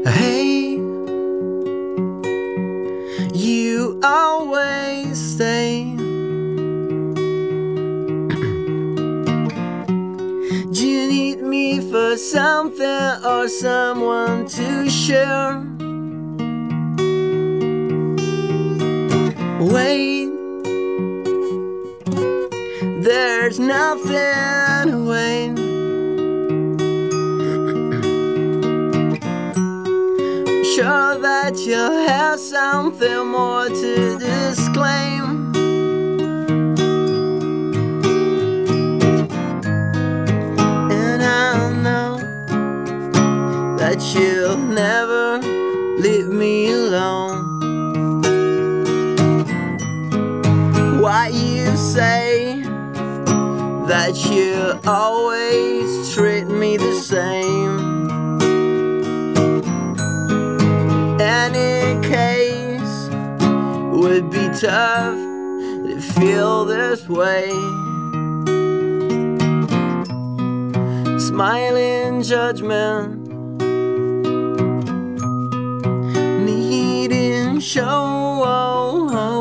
Hey, you always stay. Do you need me for something or someone to share? Wait, there's nothing to wait. Sure that you have something more to disclaim. And I know that you'll never leave me alone. Why you say that you always treat me the same? Any case would be tough to feel this way. Smiling judgment, needing show.